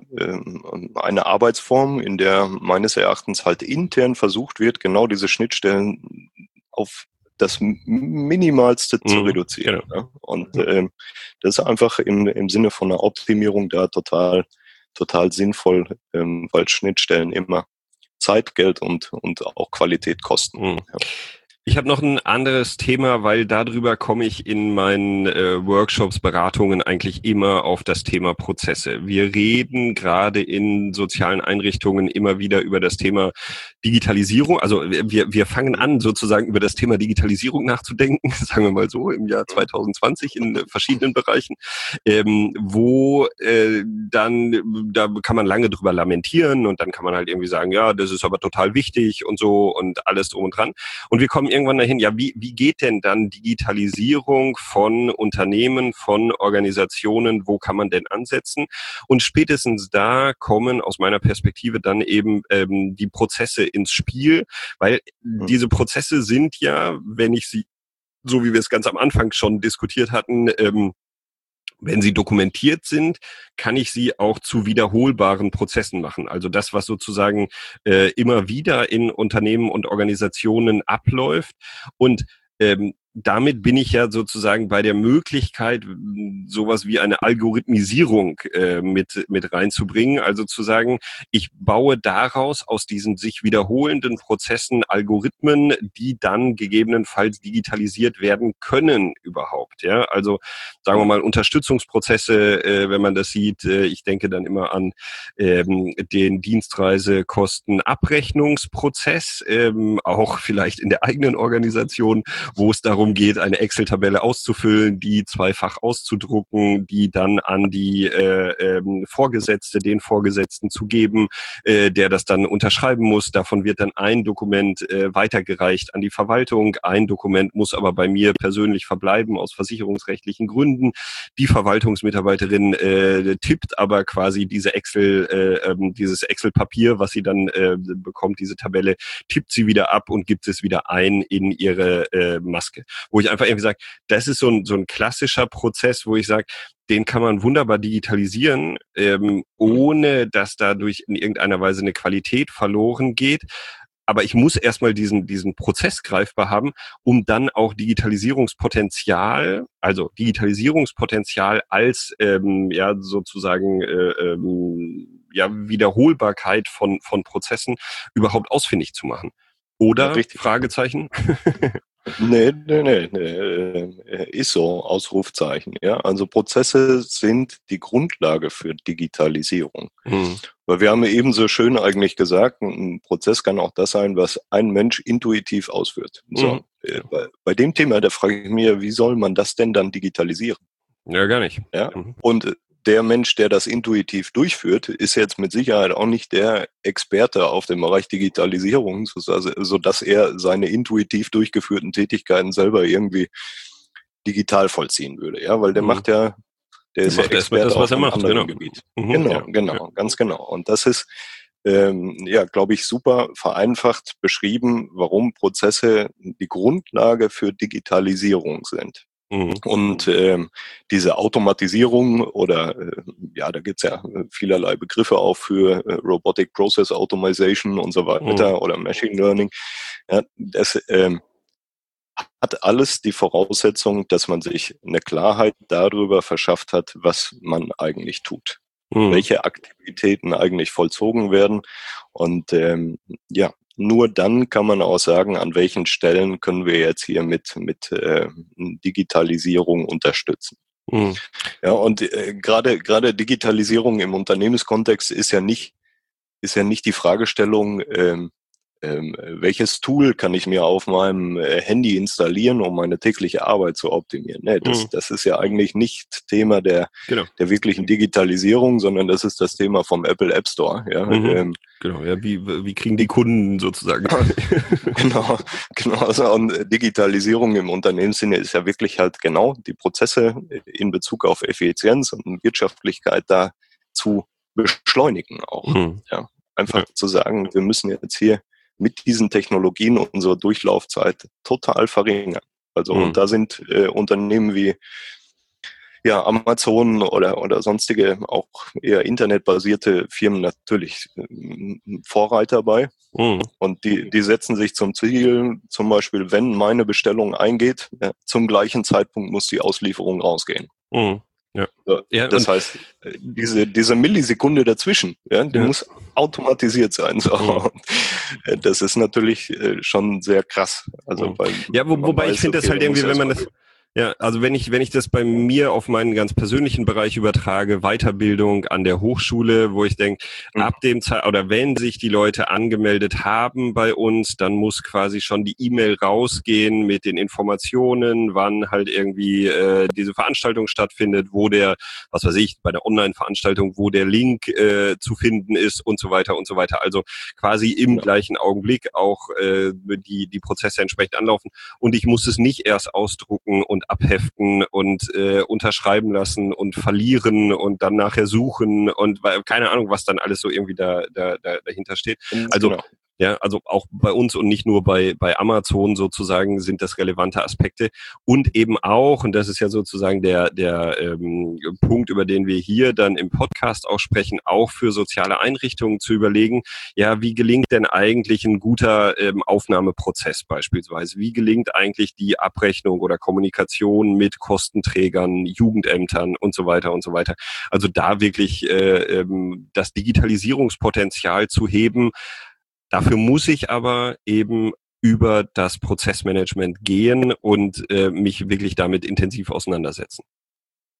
eine Arbeitsform, in der meines Erachtens halt intern versucht wird, genau diese Schnittstellen auf das Minimalste zu reduzieren. Genau. Ja? Und das ist einfach im Sinne von einer Optimierung da total sinnvoll, weil Schnittstellen immer Zeit, Geld und auch Qualität kosten. Ja. Ich habe noch ein anderes Thema, weil darüber komme ich in meinen Workshops, Beratungen eigentlich immer auf das Thema Prozesse. Wir reden gerade in sozialen Einrichtungen immer wieder über das Thema Digitalisierung. Also wir fangen an, sozusagen über das Thema Digitalisierung nachzudenken, sagen wir mal so, im Jahr 2020 in verschiedenen Bereichen, wo dann, da kann man lange drüber lamentieren und dann kann man halt irgendwie sagen, ja, das ist aber total wichtig und so und alles drum und dran. Und wir kommen irgendwann dahin, ja, wie geht denn dann Digitalisierung von Unternehmen, von Organisationen, wo kann man denn ansetzen? Und spätestens da kommen aus meiner Perspektive dann eben die Prozesse ins Spiel, weil diese Prozesse sind ja, wenn ich sie, so wie wir es ganz am Anfang schon diskutiert hatten, wenn sie dokumentiert sind, kann ich sie auch zu wiederholbaren Prozessen machen. Also das, was sozusagen immer wieder in Unternehmen und Organisationen abläuft. Und damit bin ich ja sozusagen bei der Möglichkeit, sowas wie eine Algorithmisierung mit reinzubringen. Also zu sagen, ich baue daraus aus diesen sich wiederholenden Prozessen Algorithmen, die dann gegebenenfalls digitalisiert werden können überhaupt. Ja, also sagen wir mal Unterstützungsprozesse, wenn man das sieht. Ich denke dann immer an den Dienstreisekostenabrechnungsprozess, auch vielleicht in der eigenen Organisation, wo es darum darum geht, eine Excel-Tabelle auszufüllen, die zweifach auszudrucken, die dann an die den Vorgesetzten zu geben, der das dann unterschreiben muss. Davon wird dann ein Dokument weitergereicht an die Verwaltung. Ein Dokument muss aber bei mir persönlich verbleiben aus versicherungsrechtlichen Gründen. Die Verwaltungsmitarbeiterin tippt aber quasi dieses Excel-Papier, was sie dann bekommt, diese Tabelle, tippt sie wieder ab und gibt es wieder ein in ihre Maske. Wo ich einfach irgendwie sage, das ist so ein klassischer Prozess, wo ich sage, den kann man wunderbar digitalisieren, ohne dass dadurch in irgendeiner Weise eine Qualität verloren geht. Aber ich muss erstmal diesen Prozess greifbar haben, um dann auch Digitalisierungspotenzial als sozusagen Wiederholbarkeit von Prozessen überhaupt ausfindig zu machen. Oder? Ja, Fragezeichen? Nee, ist so, Ausrufzeichen. Ja, also Prozesse sind die Grundlage für Digitalisierung. Weil wir haben eben so schön eigentlich gesagt, ein Prozess kann auch das sein, was ein Mensch intuitiv ausführt. So, bei dem Thema, da frage ich mich, wie soll man das denn dann digitalisieren? Ja, gar nicht. Ja, und der Mensch, der das intuitiv durchführt, ist jetzt mit Sicherheit auch nicht der Experte auf dem Bereich Digitalisierung, sodass er seine intuitiv durchgeführten Tätigkeiten selber irgendwie digital vollziehen würde. Ja, weil der macht ja, der ist ja Experte auf einem anderen Gebiet. Genau, ganz genau. Und das ist, glaube ich, super vereinfacht beschrieben, warum Prozesse die Grundlage für Digitalisierung sind. Und diese Automatisierung oder da gibt's ja vielerlei Begriffe auch für Robotic Process Automation und so weiter oder Machine Learning. Ja, das hat alles die Voraussetzung, dass man sich eine Klarheit darüber verschafft hat, was man eigentlich tut, welche Aktivitäten eigentlich vollzogen werden und nur dann kann man auch sagen, an welchen Stellen können wir jetzt hier mit Digitalisierung unterstützen. Ja, und gerade Digitalisierung im Unternehmenskontext ist ja nicht die Fragestellung, welches Tool kann ich mir auf meinem Handy installieren, um meine tägliche Arbeit zu optimieren. Nee, das ist ja eigentlich nicht Thema der wirklichen Digitalisierung, sondern das ist das Thema vom Apple App Store. Ja, wie kriegen die Kunden sozusagen? Genau. Also, und Digitalisierung im Unternehmenssinne ist ja wirklich halt genau die Prozesse in Bezug auf Effizienz und Wirtschaftlichkeit da zu beschleunigen auch. Ja, einfach zu sagen, wir müssen jetzt hier mit diesen Technologien unsere Durchlaufzeit total verringern. Also und da sind Unternehmen wie Amazon oder sonstige auch eher internetbasierte Firmen natürlich Vorreiter bei. Und die setzen sich zum Ziel, zum Beispiel, wenn meine Bestellung eingeht, zum gleichen Zeitpunkt muss die Auslieferung rausgehen. Das heißt, diese Millisekunde dazwischen, die muss automatisiert sein. So. Das ist natürlich schon sehr krass. Also wobei ich finde das halt irgendwie, wenn man das... Ja, also wenn ich das bei mir auf meinen ganz persönlichen Bereich übertrage, Weiterbildung an der Hochschule, wo ich denke, ab dem oder wenn sich die Leute angemeldet haben bei uns, dann muss quasi schon die E-Mail rausgehen mit den Informationen, wann halt irgendwie diese Veranstaltung stattfindet, wo bei der Online-Veranstaltung, wo der Link zu finden ist und so weiter und so weiter. Also quasi im gleichen Augenblick auch die Prozesse entsprechend anlaufen. Und ich muss es nicht erst ausdrucken und abheften und unterschreiben lassen und verlieren und dann nachher suchen und keine Ahnung, was dann alles so irgendwie dahinter steht. Also also auch bei uns und nicht nur bei Amazon sozusagen sind das relevante Aspekte und eben auch, und das ist ja sozusagen der Punkt, über den wir hier dann im Podcast auch sprechen, auch für soziale Einrichtungen zu überlegen, wie gelingt denn eigentlich ein guter Aufnahmeprozess beispielsweise? Wie gelingt eigentlich die Abrechnung oder Kommunikation mit Kostenträgern, Jugendämtern und so weiter und so weiter? Also da wirklich das Digitalisierungspotenzial zu heben. Dafür muss ich aber eben über das Prozessmanagement gehen und mich wirklich damit intensiv auseinandersetzen.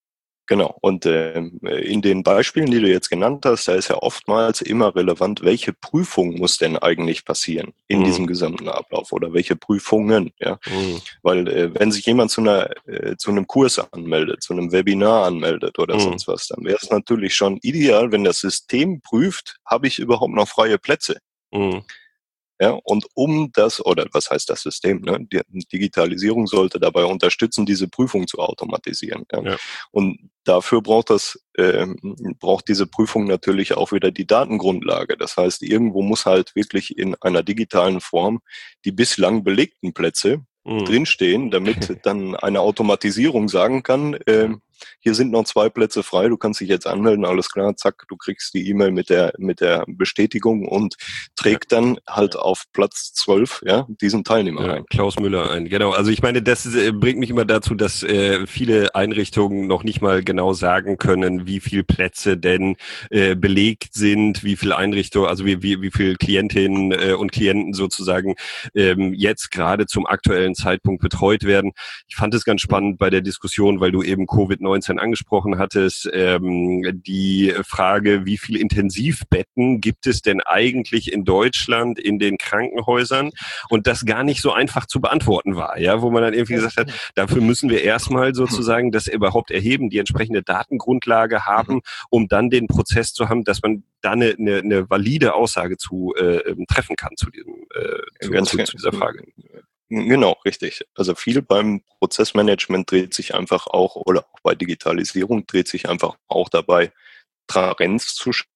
Genau. Und in den Beispielen, die du jetzt genannt hast, da ist ja oftmals immer relevant, welche Prüfung muss denn eigentlich passieren in diesem gesamten Ablauf oder welche Prüfungen, ja. Weil wenn sich jemand zu einem Kurs anmeldet, zu einem Webinar anmeldet oder sonst was, dann wäre es natürlich schon ideal, wenn das System prüft, habe ich überhaupt noch freie Plätze? Ja, und oder was heißt das System? Ne? Die Digitalisierung sollte dabei unterstützen, diese Prüfung zu automatisieren. Ja? Ja. Und dafür braucht diese Prüfung natürlich auch wieder die Datengrundlage. Das heißt, irgendwo muss halt wirklich in einer digitalen Form die bislang belegten Plätze drinstehen, damit dann eine Automatisierung sagen kann, hier sind noch 2 Plätze frei, du kannst dich jetzt anmelden, alles klar, zack, du kriegst die E-Mail mit der Bestätigung und trägt dann halt auf Platz 12 diesen Teilnehmer ein. Klaus Müller ein, genau. Also ich meine, das bringt mich immer dazu, dass viele Einrichtungen noch nicht mal genau sagen können, wie viel Plätze denn belegt sind, wie viel Einrichtungen, also wie viel Klientinnen und Klienten sozusagen jetzt gerade zum aktuellen Zeitpunkt betreut werden. Ich fand es ganz spannend bei der Diskussion, weil du eben Covid-19 angesprochen hattest, die Frage, wie viel Intensivbetten gibt es denn eigentlich in Deutschland in den Krankenhäusern, und das gar nicht so einfach zu beantworten war, ja, wo man dann irgendwie gesagt hat, dafür müssen wir erstmal sozusagen das überhaupt erheben, die entsprechende Datengrundlage haben, um dann den Prozess zu haben, dass man da eine valide Aussage zu treffen kann zu dieser Frage. Genau, richtig. Also viel beim Prozessmanagement dreht sich einfach auch, oder auch bei Digitalisierung dreht sich einfach auch dabei, Transparenz zu schaffen.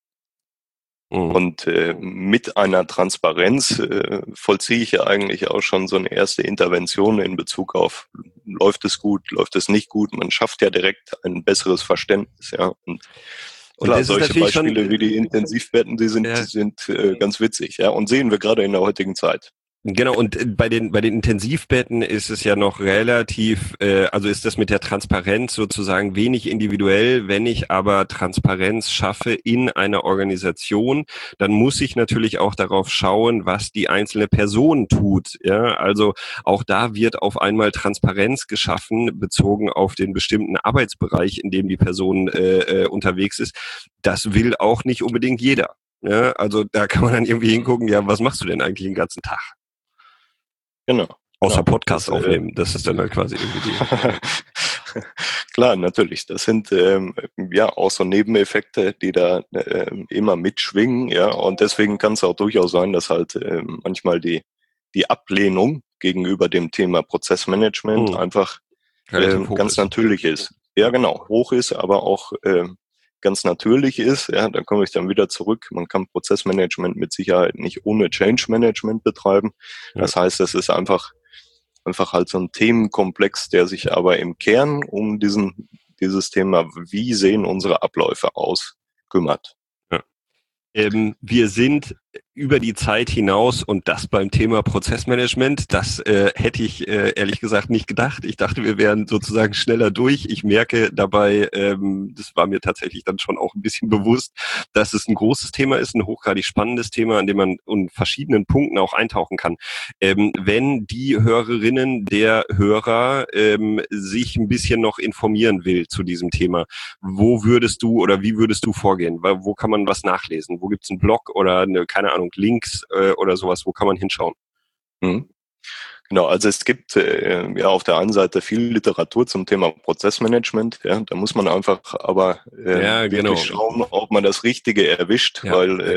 Und mit einer Transparenz vollziehe ich ja eigentlich auch schon so eine erste Intervention in Bezug auf, läuft es gut, läuft es nicht gut. Man schafft ja direkt ein besseres Verständnis, ja. Und klar, solche Beispiele wie die Intensivbetten, die sind ganz witzig, ja, und sehen wir gerade in der heutigen Zeit. Genau, und bei den Intensivbetten ist es ja noch relativ, also ist das mit der Transparenz sozusagen wenig individuell. Wenn ich aber Transparenz schaffe in einer Organisation, dann muss ich natürlich auch darauf schauen, was die einzelne Person tut. Ja, also auch da wird auf einmal Transparenz geschaffen, bezogen auf den bestimmten Arbeitsbereich, in dem die Person unterwegs ist. Das will auch nicht unbedingt jeder. Ja, also da kann man dann irgendwie hingucken, ja, was machst du denn eigentlich den ganzen Tag? Genau. Außer Podcast aufnehmen, das ist dann halt quasi irgendwie Klar, natürlich. Das sind auch so Nebeneffekte, die da immer mitschwingen, ja. Und deswegen kann es auch durchaus sein, dass halt manchmal die Ablehnung gegenüber dem Thema Prozessmanagement einfach ganz natürlich ist. Ja, genau, hoch ist, aber auch ganz natürlich ist, ja, da komme ich dann wieder zurück. Man kann Prozessmanagement mit Sicherheit nicht ohne Change Management betreiben. Das heißt, es ist einfach halt so ein Themenkomplex, der sich aber im Kern um dieses Thema, wie sehen unsere Abläufe aus, kümmert. Ja. Wir sind über die Zeit hinaus, und das beim Thema Prozessmanagement, das hätte ich ehrlich gesagt nicht gedacht. Ich dachte, wir wären sozusagen schneller durch. Ich merke dabei, das war mir tatsächlich dann schon auch ein bisschen bewusst, dass es ein großes Thema ist, ein hochgradig spannendes Thema, an dem man in verschiedenen Punkten auch eintauchen kann. Wenn die Hörerinnen, der Hörer sich ein bisschen noch informieren will zu diesem Thema, wo würdest du oder wie würdest du vorgehen? Wo kann man was nachlesen? Wo gibt es einen Blog oder keine Ahnung, Links oder sowas, wo kann man hinschauen? Genau, also es gibt auf der einen Seite viel Literatur zum Thema Prozessmanagement. Ja, da muss man einfach aber wirklich schauen, ob man das Richtige erwischt, weil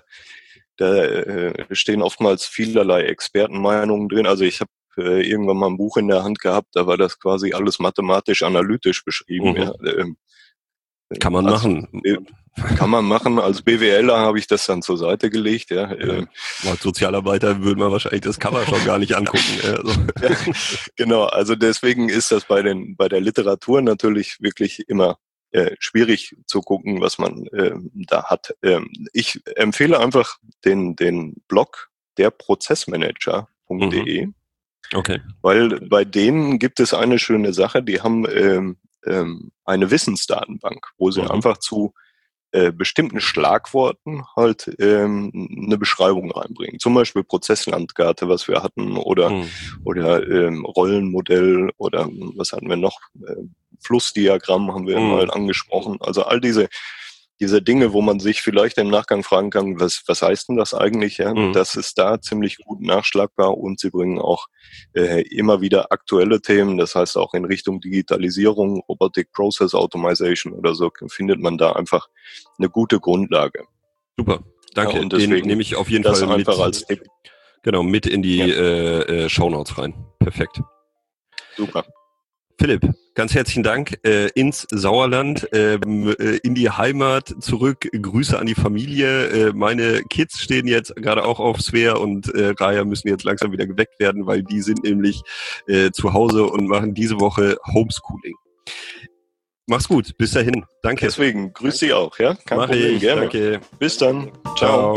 da stehen oftmals vielerlei Expertenmeinungen drin. Also ich habe irgendwann mal ein Buch in der Hand gehabt, da war das quasi alles mathematisch-analytisch beschrieben. Ja. Kann man machen. Kann man machen. Als BWLer habe ich das dann zur Seite gelegt. Ja. Als Sozialarbeiter würde man wahrscheinlich das Cover schon gar nicht angucken. Ja, genau, also deswegen ist das bei der Literatur natürlich wirklich immer schwierig zu gucken, was man da hat. Ich empfehle einfach den Blog derprozessmanager.de. Okay. Weil bei denen gibt es eine schöne Sache, die haben eine Wissensdatenbank, wo sie einfach zu bestimmten Schlagworten halt eine Beschreibung reinbringen. Zum Beispiel Prozesslandkarte, was wir hatten, oder Rollenmodell, oder was hatten wir noch? Flussdiagramm haben wir mal angesprochen. Also all diese Dinge, wo man sich vielleicht im Nachgang fragen kann, was heißt denn das eigentlich? Ja? Das ist da ziemlich gut nachschlagbar, und sie bringen auch immer wieder aktuelle Themen, das heißt auch in Richtung Digitalisierung, Robotic Process Automation oder so, findet man da einfach eine gute Grundlage. Super, danke. Ja, und deswegen den nehme ich auf jeden Fall einfach mit, als Tipp. Genau, mit in die Shownotes rein. Perfekt. Super. Philipp, ganz herzlichen Dank ins Sauerland, in die Heimat zurück. Grüße an die Familie. Meine Kids stehen jetzt gerade auch auf Svea, und Raya müssen jetzt langsam wieder geweckt werden, weil die sind nämlich zu Hause und machen diese Woche Homeschooling. Mach's gut, bis dahin. Danke. Deswegen, grüß dich auch, ja? Kein Problem, gerne. Danke. Bis dann. Ciao.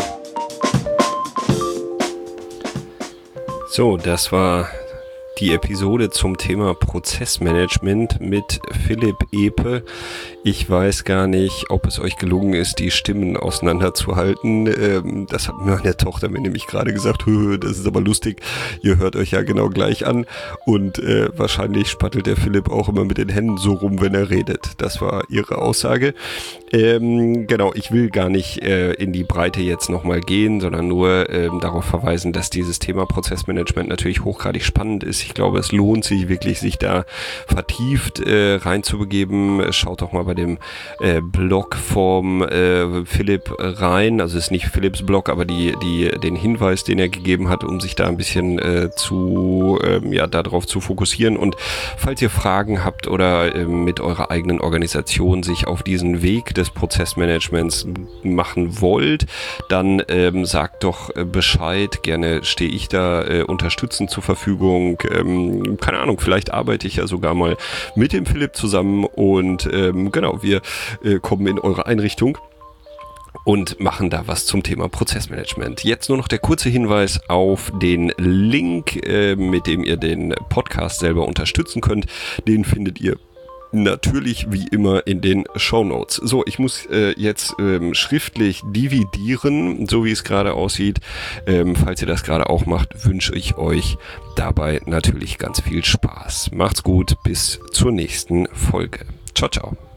So, das war die Episode zum Thema Prozessmanagement mit Philipp Epe. Ich weiß gar nicht, ob es euch gelungen ist, die Stimmen auseinanderzuhalten. Das hat meine Tochter mir nämlich gerade gesagt. Das ist aber lustig. Ihr hört euch ja genau gleich an. Und wahrscheinlich spattelt der Philipp auch immer mit den Händen so rum, wenn er redet. Das war ihre Aussage. Genau, ich will gar nicht in die Breite jetzt nochmal gehen, sondern nur darauf verweisen, dass dieses Thema Prozessmanagement natürlich hochgradig spannend ist. Ich glaube, es lohnt sich wirklich, sich da vertieft reinzubegeben. Schaut doch mal bei dem Blog vom Philipp rein. Also es ist nicht Philipps Blog, aber den Hinweis, den er gegeben hat, um sich da ein bisschen darauf zu fokussieren. Und falls ihr Fragen habt oder mit eurer eigenen Organisation sich auf diesen Weg des Prozessmanagements machen wollt, dann sagt doch Bescheid. Gerne stehe ich da unterstützend zur Verfügung. Keine Ahnung, vielleicht arbeite ich ja sogar mal mit dem Philipp zusammen, und genau, wir kommen in eure Einrichtung und machen da was zum Thema Prozessmanagement. Jetzt nur noch der kurze Hinweis auf den Link, mit dem ihr den Podcast selber unterstützen könnt. Den findet ihr natürlich wie immer in den Shownotes. So, ich muss jetzt schriftlich dividieren, so wie es gerade aussieht. Falls ihr das gerade auch macht, wünsche ich euch dabei natürlich ganz viel Spaß. Macht's gut, bis zur nächsten Folge. Ciao, ciao.